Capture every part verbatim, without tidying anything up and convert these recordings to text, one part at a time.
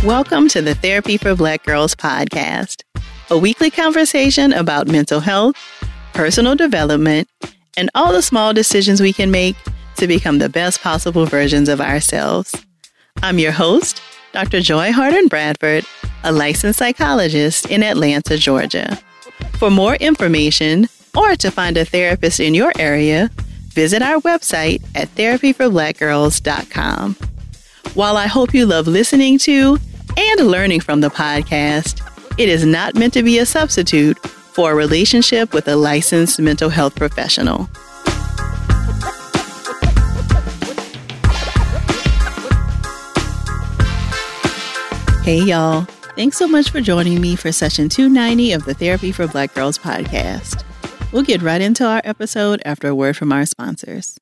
Welcome to the Therapy for Black Girls podcast, a weekly conversation about mental health, personal development, and all the small decisions we can make to become the best possible versions of ourselves. I'm your host, Doctor Joy Harden Bradford, a licensed psychologist in Atlanta, Georgia. For more information or to find a therapist in your area, visit our website at therapy for black girls dot com. While I hope you love listening to and learning from the podcast, it is not meant to be a substitute for a relationship with a licensed mental health professional. Hey, y'all. Thanks so much for joining me for session two ninety of the Therapy for Black Girls podcast. We'll get right into our episode after a word from our sponsors.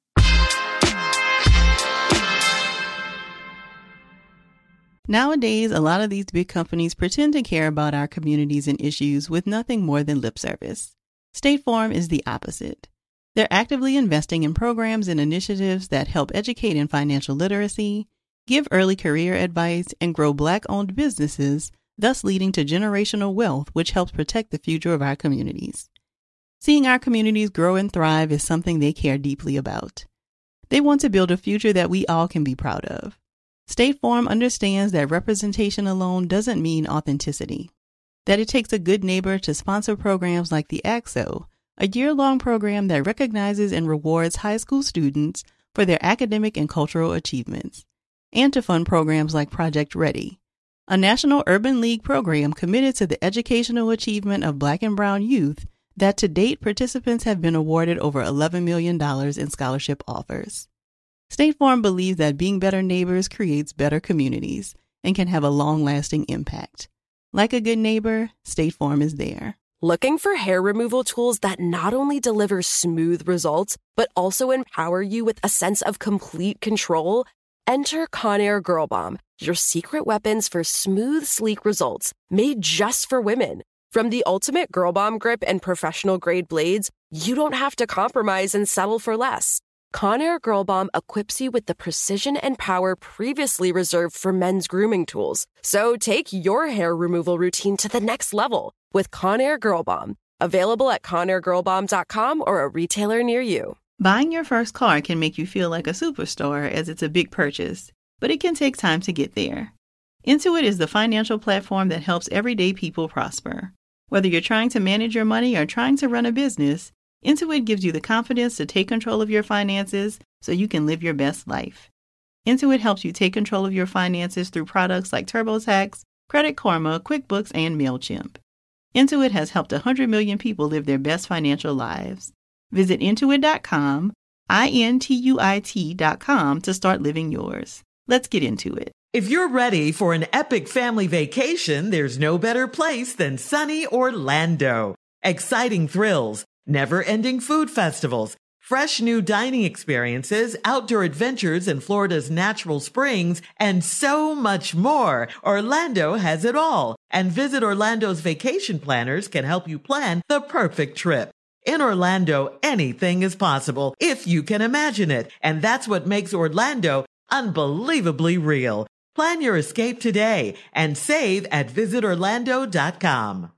Nowadays, a lot of these big companies pretend to care about our communities and issues with nothing more than lip service. State Farm is the opposite. They're actively investing in programs and initiatives that help educate in financial literacy, give early career advice, and grow Black-owned businesses, thus leading to generational wealth, which helps protect the future of our communities. Seeing our communities grow and thrive is something they care deeply about. They want to build a future that we all can be proud of. State Farm understands that representation alone doesn't mean authenticity, that it takes a good neighbor to sponsor programs like the A C S O, a year-long program that recognizes and rewards high school students for their academic and cultural achievements, and to fund programs like Project Ready, a National Urban League program committed to the educational achievement of Black and Brown youth that to date participants have been awarded over eleven million dollars in scholarship offers. State Farm believes that being better neighbors creates better communities and can have a long-lasting impact. Like a good neighbor, State Farm is there. Looking for hair removal tools that not only deliver smooth results, but also empower you with a sense of complete control? Enter Conair Girl Bomb, your secret weapons for smooth, sleek results, made just for women. From the ultimate Girl Bomb grip and professional-grade blades, you don't have to compromise and settle for less. Conair Girl Bomb equips you with the precision and power previously reserved for men's grooming tools. So take your hair removal routine to the next level with Conair Girl Bomb. Available at conair girl bomb dot com or a retailer near you. Buying your first car can make you feel like a superstar as it's a big purchase, but it can take time to get there. Intuit is the financial platform that helps everyday people prosper. Whether you're trying to manage your money or trying to run a business, Intuit gives you the confidence to take control of your finances so you can live your best life. Intuit helps you take control of your finances through products like TurboTax, Credit Karma, QuickBooks, and MailChimp. Intuit has helped one hundred million people live their best financial lives. Visit intuit dot com, I N T U I T dot com to start living yours. Let's get into it. If you're ready for an epic family vacation, there's no better place than sunny Orlando. Exciting thrills, never-ending food festivals, fresh new dining experiences, outdoor adventures in Florida's natural springs, and so much more. Orlando has it all. And Visit Orlando's vacation planners can help you plan the perfect trip. In Orlando, anything is possible if you can imagine it. And that's what makes Orlando unbelievably real. Plan your escape today and save at visit orlando dot com.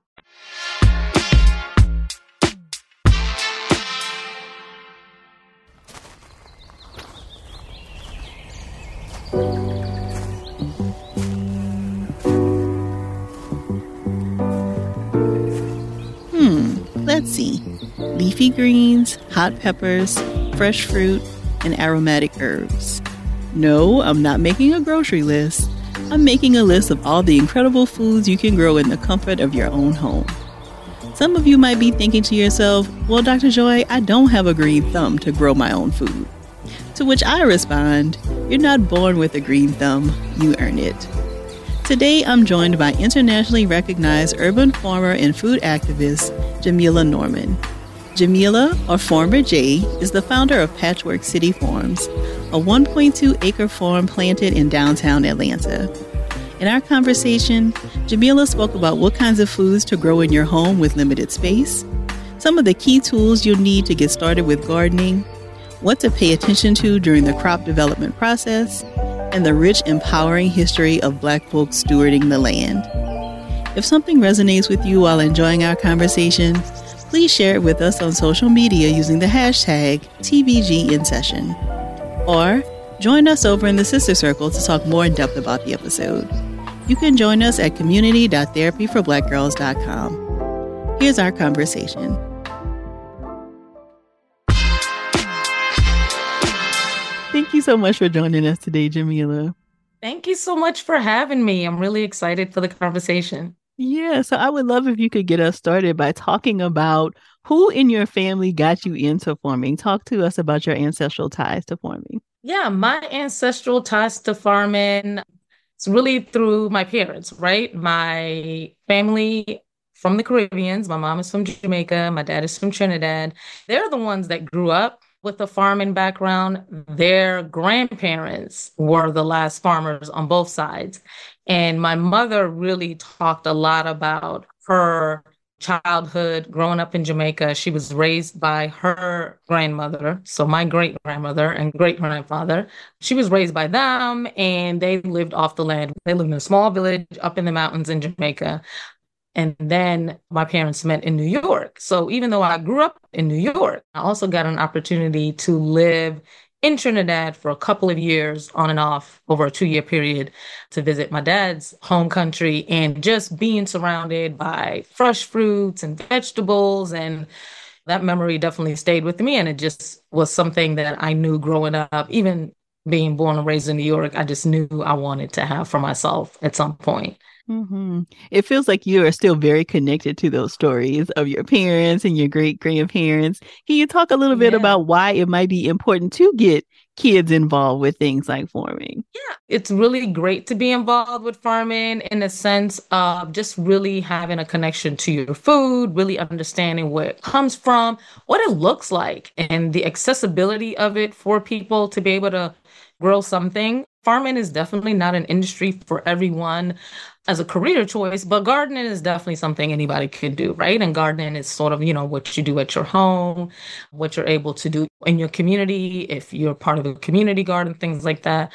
Hmm, let's see. Leafy greens, hot peppers, fresh fruit, and aromatic herbs. No, I'm not making a grocery list. I'm making a list of all the incredible foods you can grow in the comfort of your own home. Some of you might be thinking to yourself, well, Doctor Joy, I don't have a green thumb to grow my own food. To which I respond, you're not born with a green thumb, you earn it. Today, I'm joined by internationally recognized urban farmer and food activist, Jamila Norman. Jamila, or Farmer J, is the founder of Patchwork City Farms, a one point two acre farm planted in downtown Atlanta. In our conversation, Jamila spoke about what kinds of foods to grow in your home with limited space, some of the key tools you'll need to get started with gardening, what to pay attention to during the crop development process, and the rich, empowering history of Black folks stewarding the land. If something resonates with you while enjoying our conversation, please share it with us on social media using the hashtag T B G in session. Or join us over in the Sister Circle to talk more in depth about the episode. You can join us at community dot therapy for black girls dot com. Here's our conversation. Thank you so much for joining us today, Jamila. Thank you so much for having me. I'm really excited for the conversation. Yeah, so I would love if you could get us started by talking about who in your family got you into farming. Talk to us about your ancestral ties to farming. Yeah, my ancestral ties to farming, it's really through my parents, right? My family from the Caribbean. My mom is from Jamaica. My dad is from Trinidad. They're the ones that grew up with a farming background. Their grandparents were the last farmers on both sides. And my mother really talked a lot about her childhood growing up in Jamaica. She was raised by her grandmother, so my great grandmother and great grandfather. She was raised by them, and they lived off the land. They lived in a small village up in the mountains in Jamaica. And then my parents met in New York. So even though I grew up in New York, I also got an opportunity to live in Trinidad for a couple of years on and off over a two-year period to visit my dad's home country, and just being surrounded by fresh fruits and vegetables. And that memory definitely stayed with me. And it just was something that I knew growing up, even being born and raised in New York, I just knew I wanted to have for myself at some point. Mm-hmm. It feels like you are still very connected to those stories of your parents and your great grandparents. Can you talk a little bit Yeah. about why it might be important to get kids involved with things like farming? Yeah, it's really great to be involved with farming in the sense of just really having a connection to your food, really understanding where it comes from, what it looks like, and the accessibility of it for people to be able to grow something. Farming is definitely not an industry for everyone as a career choice, but gardening is definitely something anybody could do, right? And gardening is sort of, you know, what you do at your home, what you're able to do in your community, if you're part of a community garden, things like that.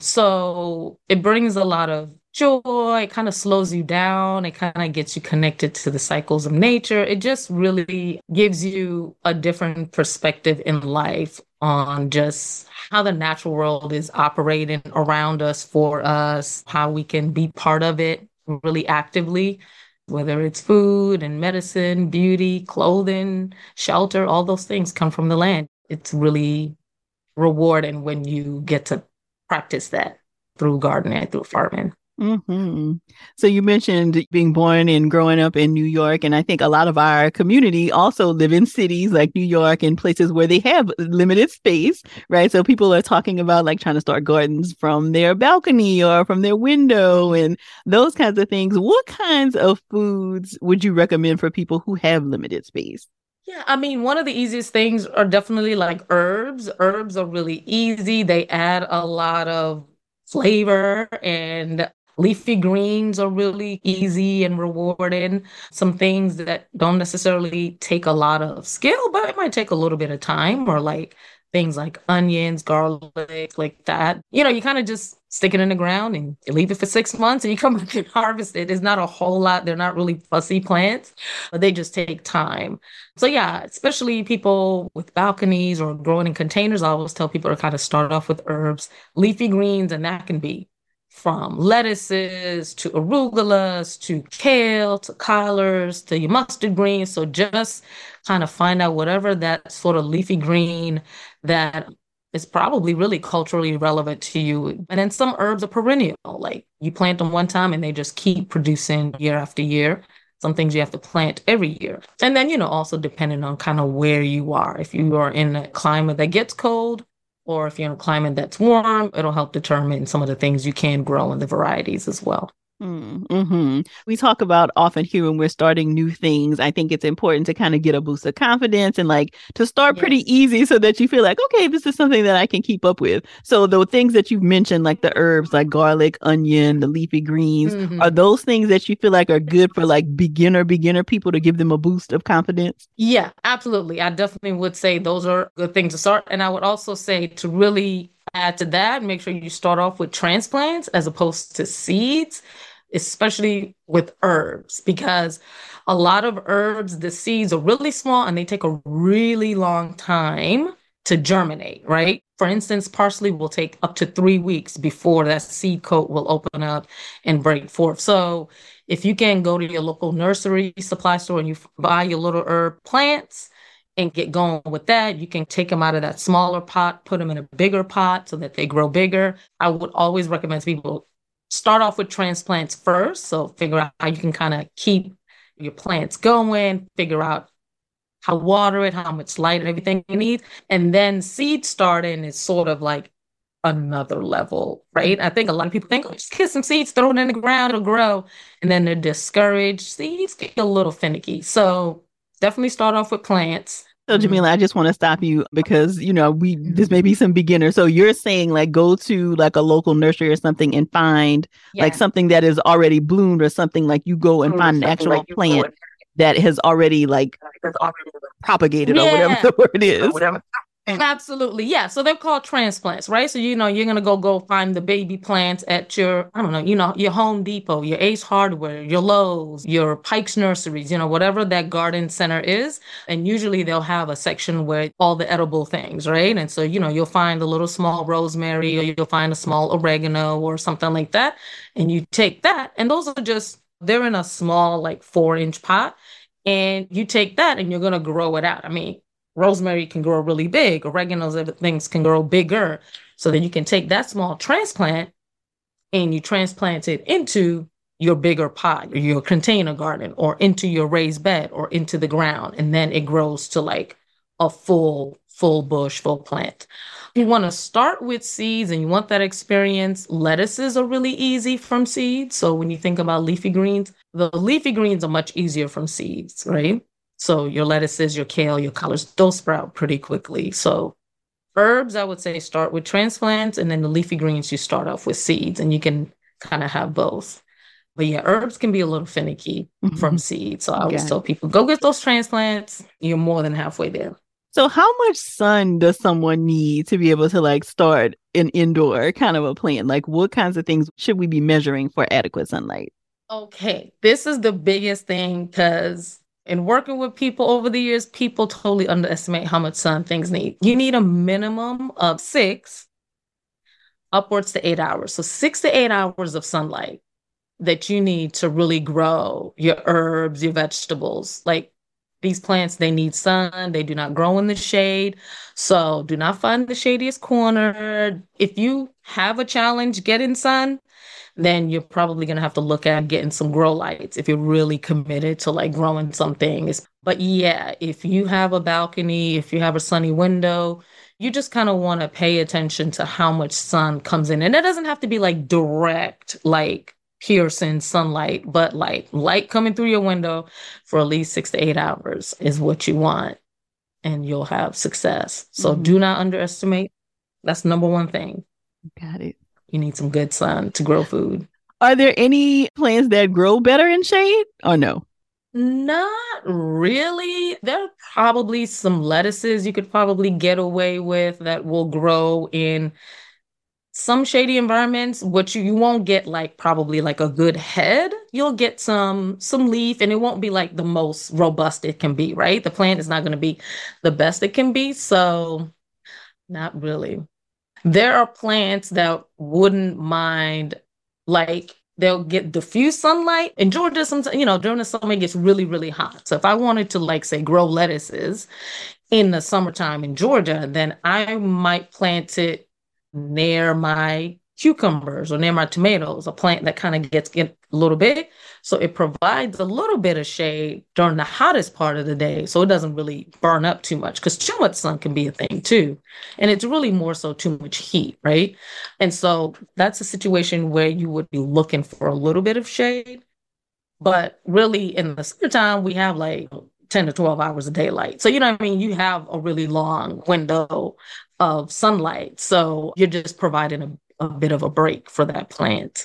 So it brings a lot of joy. It kind of slows you down. It kind of gets you connected to the cycles of nature. It just really gives you a different perspective in life on just how the natural world is operating around us, for us, how we can be part of it really actively, whether it's food and medicine, beauty, clothing, shelter, all those things come from the land. It's really rewarding when you get to practice that through gardening, through farming. Mm-hmm. So you mentioned being born and growing up in New York, and I think a lot of our community also live in cities like New York and places where they have limited space, right? So people are talking about like trying to start gardens from their balcony or from their window and those kinds of things. What kinds of foods would you recommend for people who have limited space? Yeah, I mean, one of the easiest things are definitely like herbs. Herbs are really easy. They add a lot of flavor, and leafy greens are really easy and rewarding. Some things that don't necessarily take a lot of skill, but it might take a little bit of time, or like things like onions, garlic, like that. You know, you kind of just stick it in the ground and you leave it for six months and you come back and harvest it. It's not a whole lot. They're not really fussy plants, but they just take time. So yeah, especially people with balconies or growing in containers, I always tell people to kind of start off with herbs, leafy greens, and that can be from lettuces to arugulas to kale to collards to your mustard greens. So just kind of find out whatever that sort of leafy green that is probably really culturally relevant to you. And then some herbs are perennial, like you plant them one time and they just keep producing year after year. Some things you have to plant every year. And then, you know, also depending on kind of where you are. If you are in a climate that gets cold, or if you're in a climate that's warm, it'll help determine some of the things you can grow and the varieties as well. Mm-hmm. We talk about often here when we're starting new things. I think it's important to kind of get a boost of confidence and like to start Yes. pretty easy so that you feel like, okay, this is something that I can keep up with. So the things that you've mentioned, like the herbs, like garlic, onion, the leafy greens, Mhm. are those things that you feel like are good for like beginner, beginner people to give them a boost of confidence? Yeah, absolutely. I definitely would say those are good things to start. And I would also say to really add to that, make sure you start off with transplants as opposed to seeds, especially with herbs, because a lot of herbs, the seeds are really small and they take a really long time to germinate, right? For instance, parsley will take up to three weeks before that seed coat will open up and break forth. So if you can go to your local nursery supply store and you buy your little herb plants and get going with that, you can take them out of that smaller pot, put them in a bigger pot so that they grow bigger. I would always recommend people start off with transplants first. So figure out how you can kind of keep your plants going, figure out how to water it, how much light and everything you need. And then seed starting is sort of like another level, right? I think a lot of people think, oh, just get some seeds, throw it in the ground, it'll grow. And then they're discouraged. Seeds get a little finicky. So definitely start off with plants. So Jamila, I just want to stop you because, you know, we this may be some beginners. So you're saying like go to like a local nursery or something and find yeah. like something that is already bloomed or something, like you go and find an actual like plant that has already like propagated yeah. or whatever the word is. Whatever. Absolutely. Yeah. So they're called transplants, right? So, you know, you're going to go go find the baby plants at your, I don't know, you know, your Home Depot, your Ace Hardware, your Lowe's, your Pike's Nurseries, you know, whatever that garden center is. And usually they'll have a section where all the edible things, right? And so, you know, you'll find a little small rosemary or you'll find a small oregano or something like that. And you take that, and those are just, they're in a small, like four inch pot. And you take that and you're going to grow it out. I mean, rosemary can grow really big. Oregano's other things can grow bigger. So then you can take that small transplant and you transplant it into your bigger pot or your container garden or into your raised bed or into the ground. And then it grows to like a full, full bush, full plant. You want to start with seeds and you want that experience. Lettuces are really easy from seeds. So when you think about leafy greens, the leafy greens are much easier from seeds, right? So your lettuces, your kale, your collards, those sprout pretty quickly. So herbs, I would say start with transplants, and then the leafy greens, you start off with seeds, and you can kind of have both. But yeah, herbs can be a little finicky mm-hmm. from seeds. So I always tell people, go get those transplants. You're more than halfway there. So how much sun does someone need to be able to like start an indoor kind of a plant? Like what kinds of things should we be measuring for adequate sunlight? Okay, this is the biggest thing because in working with people over the years, people totally underestimate how much sun things need. You need a minimum of six, upwards to eight hours. So six to eight hours of sunlight that you need to really grow your herbs, your vegetables. Like these plants, they need sun. They do not grow in the shade. So do not find the shadiest corner. If you have a challenge getting sun, then you're probably going to have to look at getting some grow lights if you're really committed to like growing some things. But yeah, if you have a balcony, if you have a sunny window, you just kind of want to pay attention to how much sun comes in. And it doesn't have to be like direct, like piercing sunlight, but like light coming through your window for at least six to eight hours is what you want. And you'll have success. So mm-hmm. do not underestimate. That's number one thing. Got it. You need some good sun to grow food. Are there any plants that grow better in shade or no? Not really. There are probably some lettuces you could probably get away with that will grow in some shady environments, which you, you won't get like probably like a good head. You'll get some some leaf and it won't be like the most robust it can be, right? The plant is not going to be the best it can be. So not really. There are plants that wouldn't mind, like they'll get diffuse sunlight. In Georgia, sometimes, you know, during the summer, it gets really, really hot. So if I wanted to, like, say, grow lettuces in the summertime in Georgia, then I might plant it near my cucumbers or near my tomatoes, a plant that kind of gets get a little big. So it provides a little bit of shade during the hottest part of the day. So it doesn't really burn up too much because too much sun can be a thing too. And it's really more so too much heat, right? And so that's a situation where you would be looking for a little bit of shade. But really in the summertime, we have like ten to twelve hours of daylight. So, you know what I mean? You have a really long window of sunlight. So you're just providing a a bit of a break for that plant.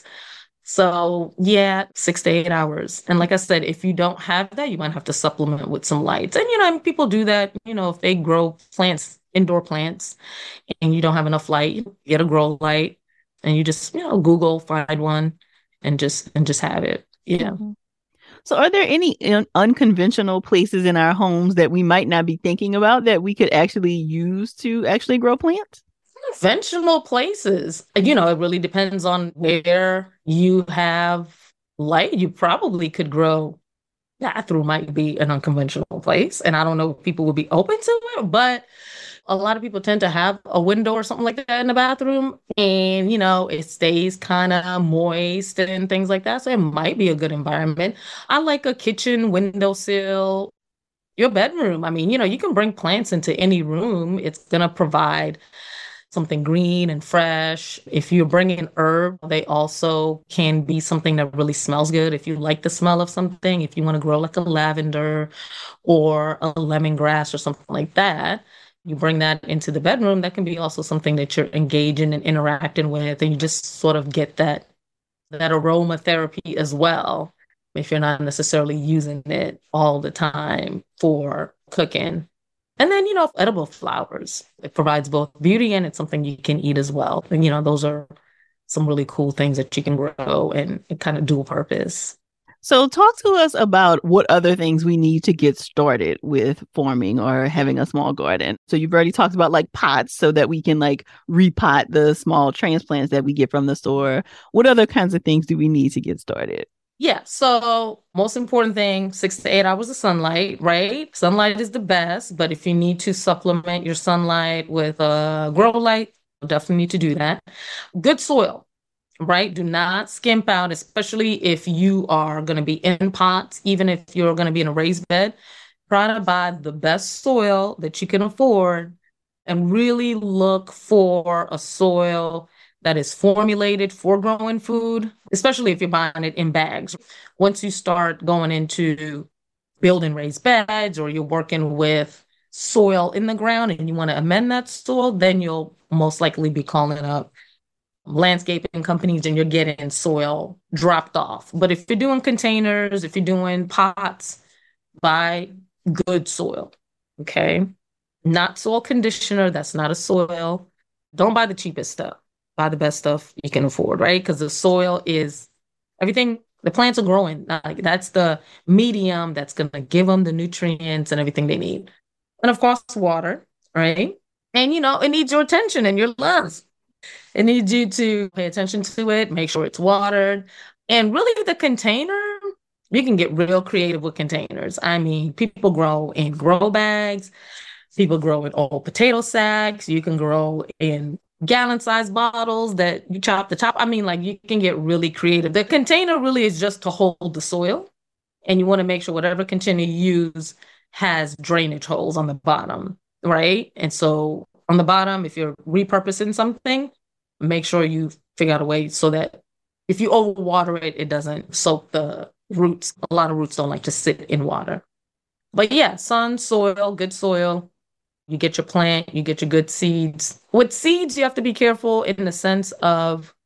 So yeah, six to eight hours. And like I said, if you don't have that, you might have to supplement with some lights. And, you know, people do that, you know, if they grow plants indoor plants and you don't have enough light, get a grow light and you just, you know, Google, find one and just and just have it. Yeah. Mm-hmm. So are there any un- unconventional places in our homes that we might not be thinking about that we could actually use to actually grow plants? Conventional places, you know, it really depends on where you have light. You probably could grow. Bathroom might be an unconventional place, and I don't know if people would be open to it, but a lot of people tend to have a window or something like that in the bathroom, and you know, it stays kind of moist and things like that. So it might be a good environment. I like a kitchen windowsill, your bedroom. I mean, you know, you can bring plants into any room. It's gonna provide something green and fresh. If you're bringing herb, they also can be something that really smells good. If you like the smell of something, if you want to grow like a lavender or a lemongrass or something like that, you bring that into the bedroom. That can be also something that you're engaging and interacting with, and you just sort of get that that aromatherapy as well, if you're not necessarily using it all the time for cooking. And then, you know, edible flowers. It provides both beauty and it's something you can eat as well. And, you know, those are some really cool things that you can grow and, and kind of dual purpose. So talk to us about what other things we need to get started with forming or having a small garden. So you've already talked about like pots so that we can like repot the small transplants that we get from the store. What other kinds of things do we need to get started? Yeah, so most important thing, six to eight hours of sunlight, right? Sunlight is the best, but if you need to supplement your sunlight with a grow light, you definitely need to do that. Good soil, right? Do not skimp out, especially if you are going to be in pots, even if you're going to be in a raised bed. Try to buy the best soil that you can afford and really look for a soil that is formulated for growing food, especially if you're buying it in bags. Once you start going into building raised beds or you're working with soil in the ground and you want to amend that soil, then you'll most likely be calling up landscaping companies and you're getting soil dropped off. But if you're doing containers, if you're doing pots, buy good soil, okay? Not soil conditioner, that's not a soil. Don't buy the cheapest stuff. Buy the best stuff you can afford, right? Because the soil is everything, the plants are growing. Like that's the medium that's going to give them the nutrients and everything they need. And of course, water, right? And you know, it needs your attention and your love. It needs you to pay attention to it, make sure it's watered. And really, the container, you can get real creative with containers. I mean, people grow in grow bags, people grow in old potato sacks, you can grow in gallon-sized bottles that you chop the top. I mean, like you can get really creative. The container really is just to hold the soil, and you want to make sure whatever container you use has drainage holes on the bottom, right? And so on the bottom, if you're repurposing something, make sure you figure out a way so that if you overwater it, it doesn't soak the roots. A lot of roots don't like to sit in water. But yeah, sun, soil, good soil. You get your plant, you get your good seeds. With seeds, you have to be careful in the sense of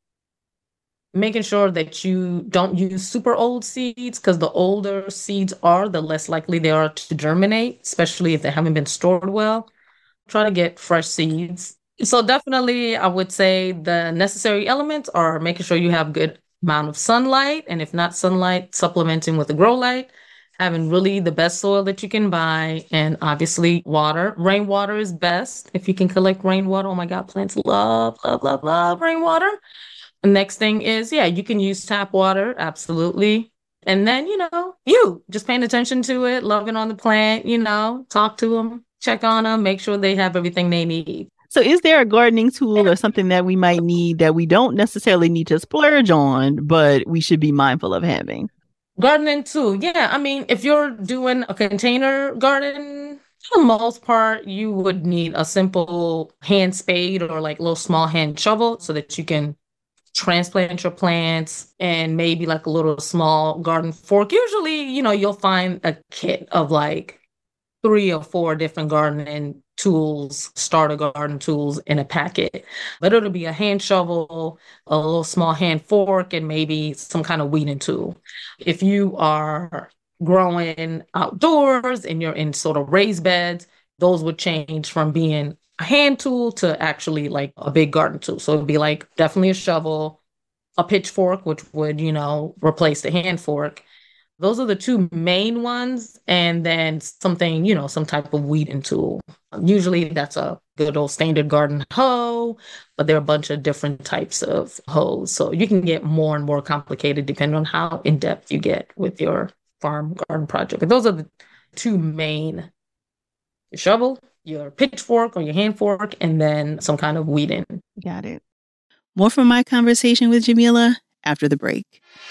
making sure that you don't use super old seeds because the older seeds are, the less likely they are to germinate, especially if they haven't been stored well. Try to get fresh seeds. So definitely, I would say the necessary elements are making sure you have good amount of sunlight, and if not sunlight, supplementing with a grow light, having really the best soil that you can buy, and obviously water. Rainwater is best if you can collect rainwater. Oh my God, plants love, love, love, love rainwater. The next thing is, yeah, you can use tap water, absolutely. And then, you know, you just paying attention to it, loving on the plant, you know, talk to them, check on them, make sure they have everything they need. So is there a gardening tool or something that we might need that we don't necessarily need to splurge on, but we should be mindful of having? Gardening tool. Yeah. I mean, if you're doing a container garden, for the most part, you would need a simple hand spade or like little small hand shovel so that you can transplant your plants and maybe like a little small garden fork. Usually, you know, you'll find a kit of like three or four different gardening tools, starter garden tools in a packet. But it'll be a hand shovel, a little small hand fork, and maybe some kind of weeding tool. If you are growing outdoors and you're in sort of raised beds, those would change from being a hand tool to actually like a big garden tool. So it'd be like definitely a shovel, a pitchfork, which would, you know, replace the hand fork. Those are the two main ones. And then something, you know, some type of weeding tool. Usually that's a good old standard garden hoe, but there are a bunch of different types of hoes. So you can get more and more complicated depending on how in depth you get with your farm garden project. But those are the two main: your shovel, your pitchfork or your hand fork, and then some kind of weeding. Got it. More from my conversation with Jamila after the break.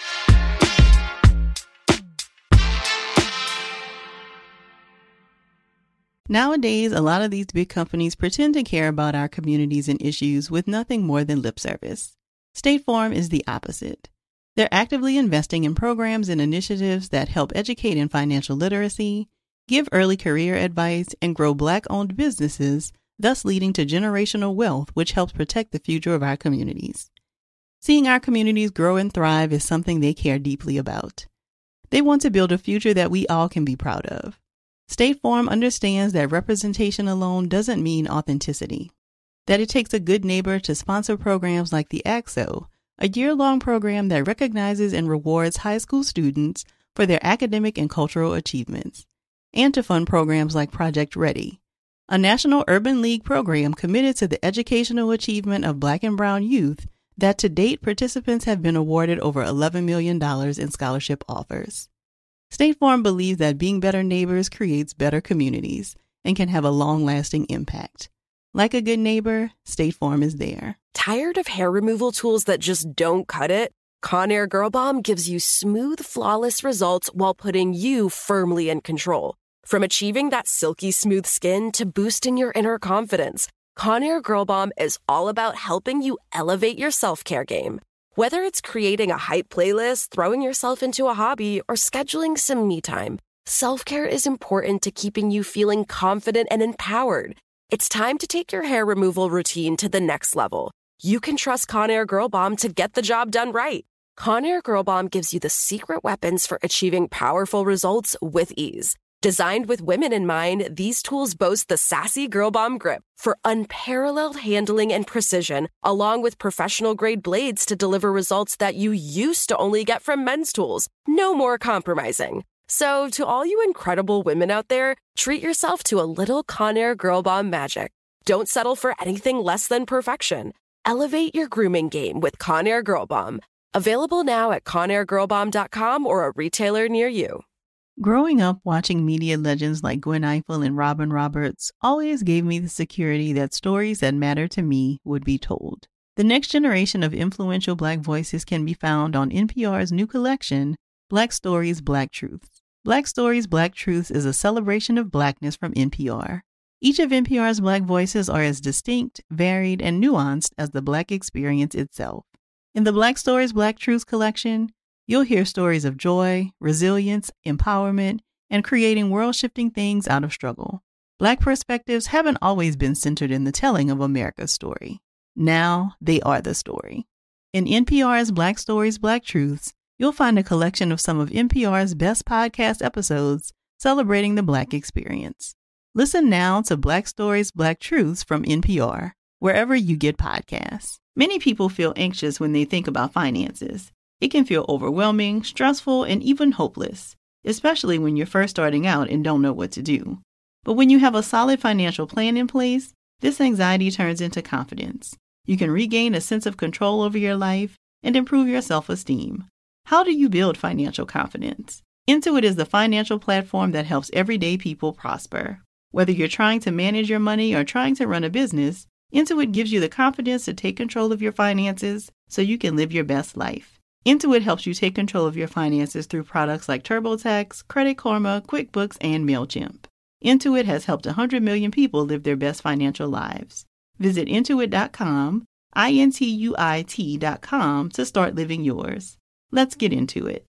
Nowadays, a lot of these big companies pretend to care about our communities and issues with nothing more than lip service. State Farm is the opposite. They're actively investing in programs and initiatives that help educate in financial literacy, give early career advice, and grow Black-owned businesses, thus leading to generational wealth, which helps protect the future of our communities. Seeing our communities grow and thrive is something they care deeply about. They want to build a future that we all can be proud of. State Farm understands that representation alone doesn't mean authenticity, that it takes a good neighbor to sponsor programs like the A C S O, a year-long program that recognizes and rewards high school students for their academic and cultural achievements, and to fund programs like Project Ready, a National Urban League program committed to the educational achievement of Black and Brown youth that to date participants have been awarded over eleven million dollars in scholarship offers. State Farm believes that being better neighbors creates better communities and can have a long-lasting impact. Like a good neighbor, State Farm is there. Tired of hair removal tools that just don't cut it? Conair Girl Bomb gives you smooth, flawless results while putting you firmly in control. From achieving that silky smooth skin to boosting your inner confidence, Conair Girl Bomb is all about helping you elevate your self-care game. Whether it's creating a hype playlist, throwing yourself into a hobby, or scheduling some me time, self-care is important to keeping you feeling confident and empowered. It's time to take your hair removal routine to the next level. You can trust Conair Girl Bomb to get the job done right. Conair Girl Bomb gives you the secret weapons for achieving powerful results with ease. Designed with women in mind, these tools boast the sassy Girl Bomb grip for unparalleled handling and precision, along with professional-grade blades to deliver results that you used to only get from men's tools. No more compromising. So, to all you incredible women out there, treat yourself to a little Conair Girl Bomb magic. Don't settle for anything less than perfection. Elevate your grooming game with Conair Girl Bomb. Available now at conair girl bomb dot com or a retailer near you. Growing up watching media legends like Gwen Ifill and Robin Roberts always gave me the security that stories that matter to me would be told. The next generation of influential Black voices can be found on N P R's new collection, Black Stories, Black Truths. Black Stories, Black Truths is a celebration of Blackness from N P R. Each of N P R's Black voices are as distinct, varied, and nuanced as the Black experience itself. In the Black Stories, Black Truths collection, you'll hear stories of joy, resilience, empowerment, and creating world-shifting things out of struggle. Black perspectives haven't always been centered in the telling of America's story. Now they are the story. In N P R's Black Stories, Black Truths, you'll find a collection of some of N P R's best podcast episodes celebrating the Black experience. Listen now to Black Stories, Black Truths from N P R, wherever you get podcasts. Many people feel anxious when they think about finances. It can feel overwhelming, stressful, and even hopeless, especially when you're first starting out and don't know what to do. But when you have a solid financial plan in place, this anxiety turns into confidence. You can regain a sense of control over your life and improve your self-esteem. How do you build financial confidence? Intuit is the financial platform that helps everyday people prosper. Whether you're trying to manage your money or trying to run a business, Intuit gives you the confidence to take control of your finances so you can live your best life. Intuit helps you take control of your finances through products like TurboTax, Credit Karma, QuickBooks, and MailChimp. Intuit has helped one hundred million people live their best financial lives. Visit intuit dot com, I N T U I T dot com to start living yours. Let's get into it.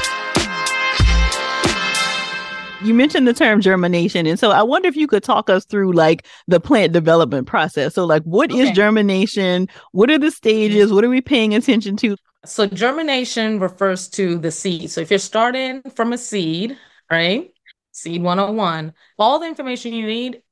You mentioned the term germination, and so I wonder if you could talk us through like the plant development process. So like, what okay. is germination? What are the stages? What are we paying attention to? So germination refers to the seed. So if you're starting from a seed, right? Seed one oh one, all the information you need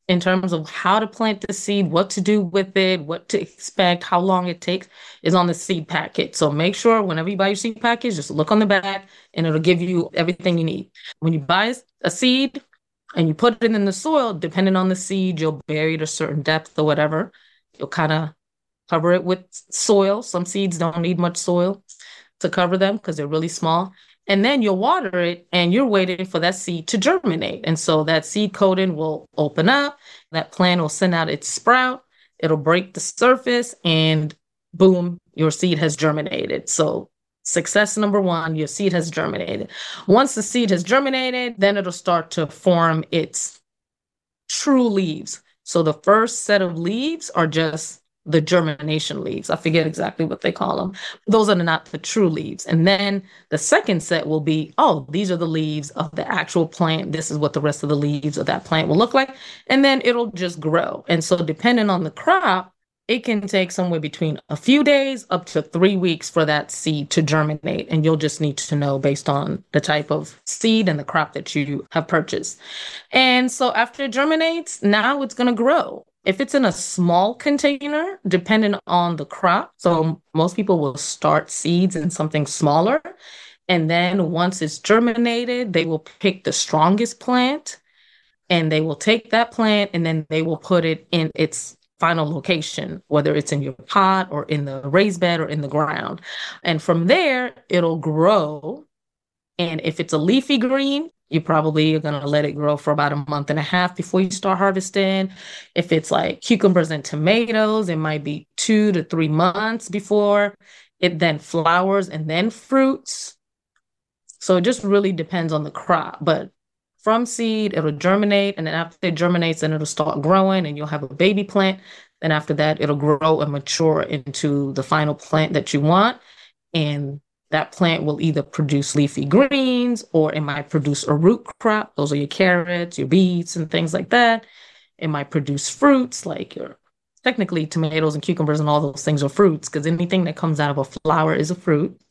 in terms of how to plant the seed, what to do with it, what to expect, how long it takes is on the seed packet. So make sure whenever you buy your seed package, just look on the back and it'll give you everything you need. When you buy a seed and you put it in the soil, depending on the seed, you'll bury it a certain depth or whatever. You'll kind of cover it with soil. Some seeds don't need much soil to cover them because they're really small. And then you'll water it and you're waiting for that seed to germinate. And so that seed coating will open up, that plant will send out its sprout, it'll break the surface, and boom, your seed has germinated. So success number one, your seed has germinated. Once the seed has germinated, then it'll start to form its true leaves. So the first set of leaves are just the germination leaves. I forget exactly what they call them. Those are not the true leaves. And then the second set will be, oh, these are the leaves of the actual plant. This is what the rest of the leaves of that plant will look like. And then it'll just grow. And so depending on the crop, it can take somewhere between a few days up to three weeks for that seed to germinate. And you'll just need to know based on the type of seed and the crop that you have purchased. And so after it germinates, now it's going to grow. If it's in a small container, depending on the crop, so most people will start seeds in something smaller. And then once it's germinated, they will pick the strongest plant and they will take that plant and then they will put it in its final location, whether it's in your pot or in the raised bed or in the ground. And from there, it'll grow. And if it's a leafy green, you probably are going to let it grow for about a month and a half before you start harvesting. If it's like cucumbers and tomatoes, it might be two to three months before it then flowers and then fruits. So it just really depends on the crop. But from seed, it'll germinate. And then after it germinates, then it'll start growing and you'll have a baby plant. Then after that, it'll grow and mature into the final plant that you want. And that plant will either produce leafy greens or it might produce a root crop. Those are your carrots, your beets, and things like that. It might produce fruits like your, technically tomatoes and cucumbers and all those things are fruits because anything that comes out of a flower is a fruit.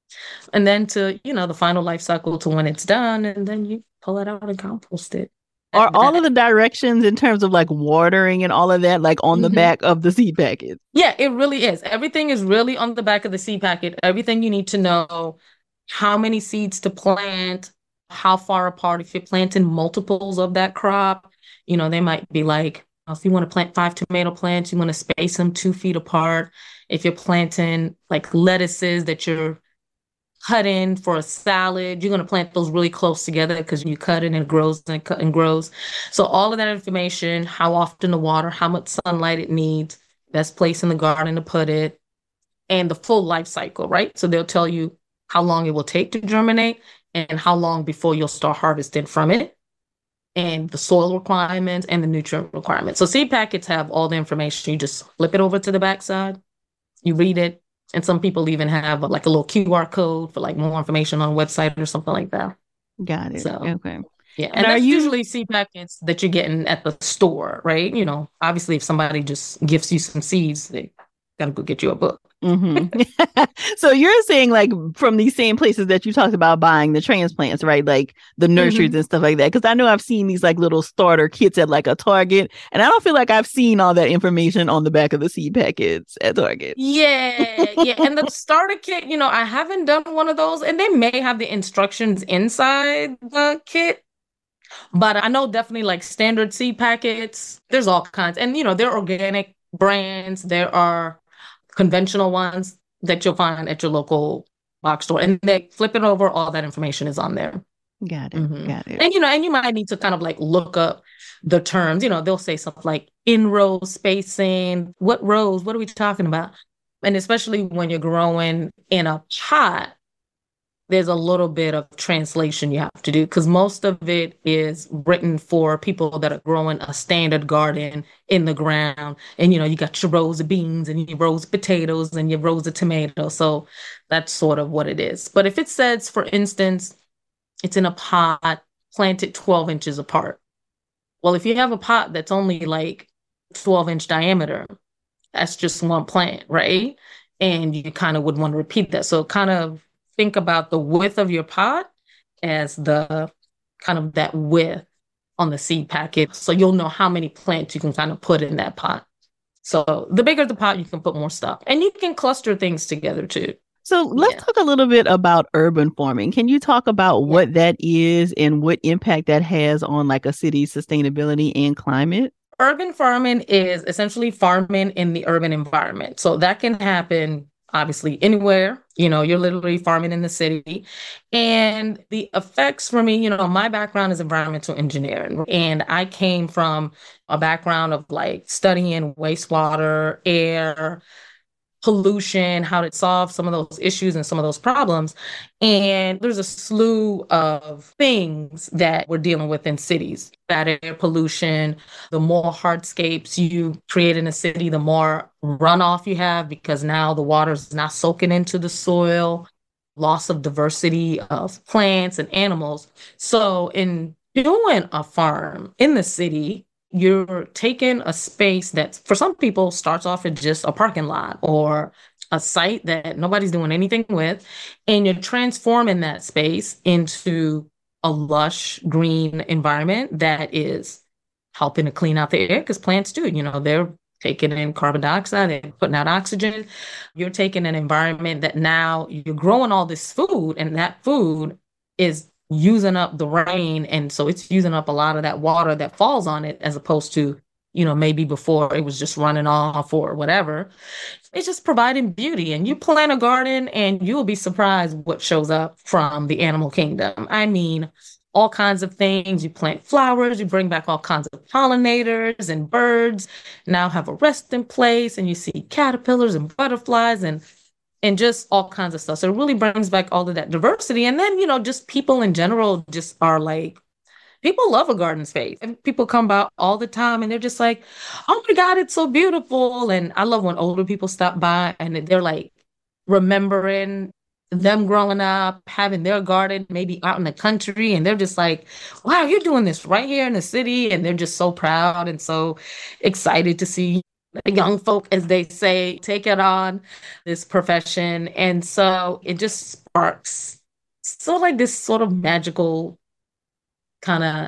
And then to, you know, the final life cycle to when it's done, and then you pull it out and compost it. Are all of the directions in terms of like watering and all of that, like on the mm-hmm. back of the seed packet? Yeah, it really is. Everything is really on the back of the seed packet. Everything you need to know, how many seeds to plant, how far apart, if you're planting multiples of that crop, you know, they might be like, if you want to plant five tomato plants, you want to space them two feet apart. If you're planting like lettuces that you're cut in for a salad, you're going to plant those really close together because you cut it and it grows and, cut and grows. So all of that information, how often to water, how much sunlight it needs, best place in the garden to put it, and the full life cycle, right? So they'll tell you how long it will take to germinate and how long before you'll start harvesting from it, and the soil requirements and the nutrient requirements. So seed packets have all the information. You just flip it over to the backside, you read it. And some people even have like a little Q R code for like more information on a website or something like that. Got it. So, okay. Yeah. And, and that's you... usually seed packets that you're getting at the store, right? You know, obviously if somebody just gives you some seeds, they got to go get you a book. Mm-hmm. So you're saying like from these same places that you talked about buying the transplants, right? Like the nurseries mm-hmm. and stuff like that. Because I know I've seen these like little starter kits at like a Target, and I don't feel like I've seen all that information on the back of the seed packets at Target. Yeah, yeah. And the starter kit, you know, I haven't done one of those, and they may have the instructions inside the kit. But I know definitely like standard seed packets, there's all kinds. And, you know, there are organic brands, there are conventional ones that you'll find at your local box store, and they flip it over, all that information is on there. Got it. Mm-hmm. Got it. And, you know, and you might need to kind of like look up the terms, you know, they'll say something like in row spacing, what rows, what are we talking about? And especially when you're growing in a pot, there's a little bit of translation you have to do because most of it is written for people that are growing a standard garden in the ground. And, you know, you got your rows of beans and your rows of potatoes and your rows of tomatoes. So that's sort of what it is. But if it says, for instance, it's in a pot planted twelve inches apart. Well, if you have a pot that's only like twelve inch diameter, that's just one plant, right? And you kind of would want to repeat that. So kind of think about the width of your pot as the kind of that width on the seed packet. So you'll know how many plants you can kind of put in that pot. So the bigger the pot, you can put more stuff. And you can cluster things together too. So let's Yeah. talk a little bit about urban farming. Can you talk about Yeah. what that is and what impact that has on like a city's sustainability and climate? Urban farming is essentially farming in the urban environment. So that can happen obviously anywhere. You know, you're literally farming in the city. And the effects for me, you know, my background is environmental engineering. And I came from a background of like studying wastewater, air, pollution, how to solve some of those issues and some of those problems. And there's a slew of things that we're dealing with in cities. Bad air pollution, the more hardscapes you create in a city, the more runoff you have because now the water is not soaking into the soil, loss of diversity of plants and animals. So in doing a farm in the city, you're taking a space that for some people starts off as just a parking lot or a site that nobody's doing anything with, and you're transforming that space into a lush green environment that is helping to clean out the air because plants do, you know, they're taking in carbon dioxide and putting out oxygen. You're taking an environment that now you're growing all this food, and that food is using up the rain. And so it's using up a lot of that water that falls on it, as opposed to, you know, maybe before it was just running off or whatever. It's just providing beauty. And you plant a garden and you'll be surprised what shows up from the animal kingdom. I mean, all kinds of things. You plant flowers, you bring back all kinds of pollinators, and birds now have a resting place, and you see caterpillars and butterflies and and just all kinds of stuff. So it really brings back all of that diversity. And then, you know, just people in general just are like, people love a garden space. And people come by all the time and they're just like, oh my God, it's so beautiful. And I love when older people stop by and they're like remembering them growing up, having their garden maybe out in the country. And they're just like, wow, you're doing this right here in the city. And they're just so proud and so excited to see young folk, as they say, take it on this profession. And so it just sparks sort of like this sort of magical kind of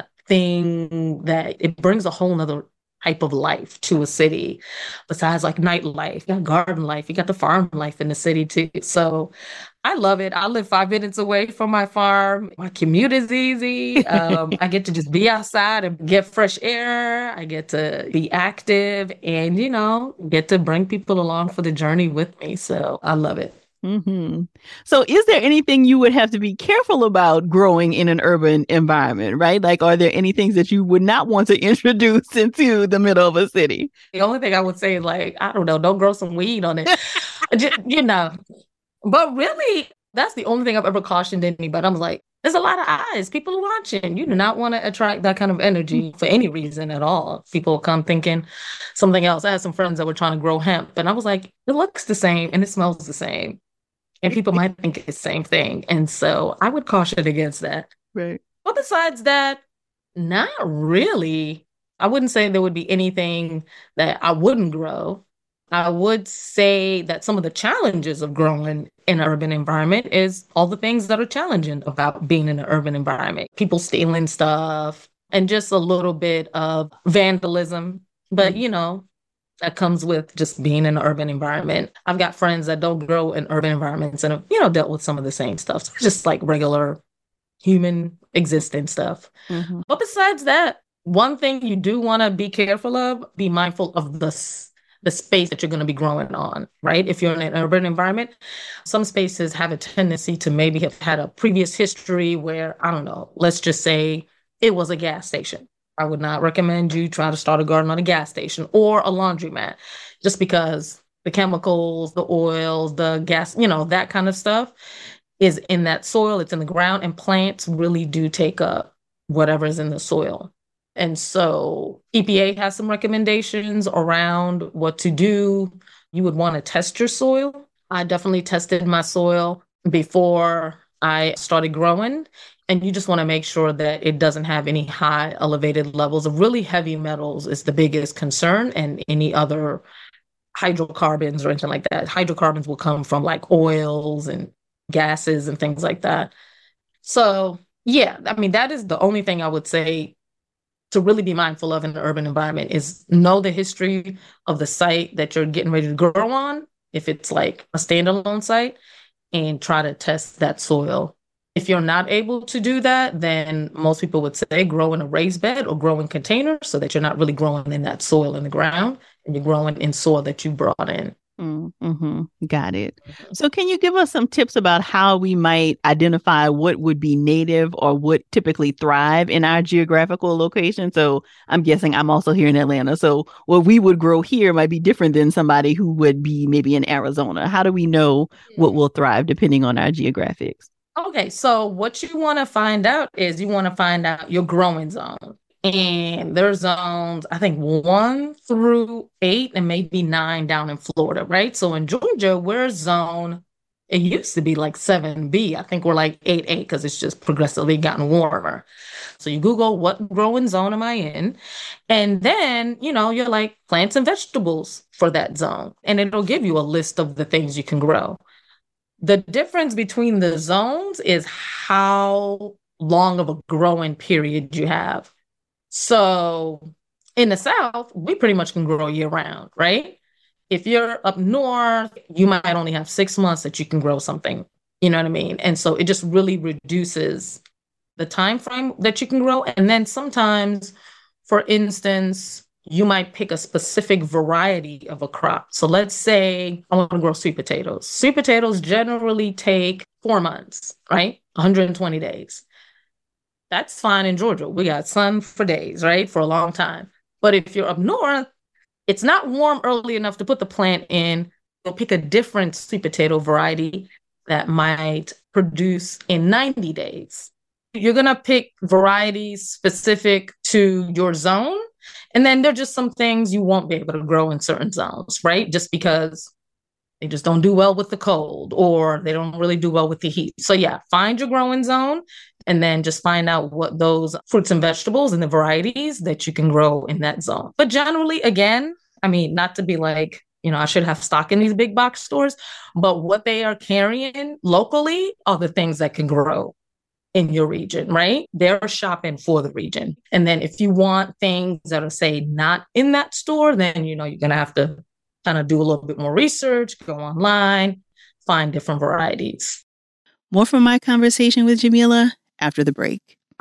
thing that it brings a whole nother type of life to a city besides like nightlife. You got garden life, you got the farm life in the city too. So I love it. I live five minutes away from my farm. My commute is easy. Um, I get to just be outside and get fresh air. I get to be active and, you know, get to bring people along for the journey with me. So I love it. Mm-hmm. So is there anything you would have to be careful about growing in an urban environment, right? Like, are there any things that you would not want to introduce into the middle of a city? The only thing I would say is like, I don't know, don't grow some weed on it, Just, you know. But really, that's the only thing I've ever cautioned anybody. I'm like, there's a lot of eyes. People are watching. You do not want to attract that kind of energy for any reason at all. People come thinking something else. I had some friends that were trying to grow hemp, and I was like, it looks the same and it smells the same. And people might think it's the same thing. And so I would caution against that. Right. But besides that, not really. I wouldn't say there would be anything that I wouldn't grow. I would say that some of the challenges of growing in an urban environment is all the things that are challenging about being in an urban environment. People stealing stuff and just a little bit of vandalism. But, you know, that comes with just being in an urban environment. I've got friends that don't grow in urban environments and have, you know, dealt with some of the same stuff. So it's just like regular human existence stuff. Mm-hmm. But besides that, one thing you do want to be careful of, be mindful of the the space that you're going to be growing on, right? If you're in an urban environment, some spaces have a tendency to maybe have had a previous history where, I don't know, let's just say it was a gas station. I would not recommend you try to start a garden on a gas station or a laundromat, just because the chemicals, the oils, the gas, you know, that kind of stuff is in that soil. It's in the ground, and plants really do take up whatever is in the soil. And so E P A has some recommendations around what to do. You would want to test your soil. I definitely tested my soil before I started growing. And you just want to make sure that it doesn't have any high elevated levels of really heavy metals is the biggest concern, and any other hydrocarbons or anything like that. Hydrocarbons will come from like oils and gases and things like that. So yeah, I mean, that is the only thing I would say to really be mindful of in the urban environment is know the history of the site that you're getting ready to grow on, if it's like a standalone site, and try to test that soil. If you're not able to do that, then most people would say grow in a raised bed or grow in containers so that you're not really growing in that soil in the ground and you're growing in soil that you brought in. Mm-hmm. Got it. So can you give us some tips about how we might identify what would be native or would typically thrive in our geographical location? So I'm guessing I'm also here in Atlanta. So what we would grow here might be different than somebody who would be maybe in Arizona. How do we know what will thrive depending on our geographics? Okay, so what you want to find out is you want to find out your growing zone. And there's zones, I think one through eight and maybe nine down in Florida, right? So in Georgia, we're zone, it used to be like seven B. I think we're like eight A because it's just progressively gotten warmer. So you Google what growing zone am I in? And then, you know, you're like plants and vegetables for that zone. And it'll give you a list of the things you can grow. The difference between the zones is how long of a growing period you have. So in the South, we pretty much can grow year round, right? If you're up north, you might only have six months that you can grow something. You know what I mean? And so it just really reduces the time frame that you can grow. And then sometimes, for instance, you might pick a specific variety of a crop. So let's say I want to grow sweet potatoes. Sweet potatoes generally take four months, right? one hundred twenty days. That's fine in Georgia. We got sun for days, right? For a long time. But if you're up north, it's not warm early enough to put the plant in. You'll pick a different sweet potato variety that might produce in ninety days. You're going to pick varieties specific to your zone. And then there are just some things you won't be able to grow in certain zones, right? Just because they just don't do well with the cold or they don't really do well with the heat. So yeah, find your growing zone and then just find out what those fruits and vegetables and the varieties that you can grow in that zone. But generally, again, I mean, not to be like, you know, I should have stock in these big box stores, but what they are carrying locally are the things that can grow in your region, right? They're shopping for the region. And then if you want things that are, say, not in that store, then, you know, you're going to have to kind of do a little bit more research, go online, find different varieties. More from my conversation with Jamila after the break.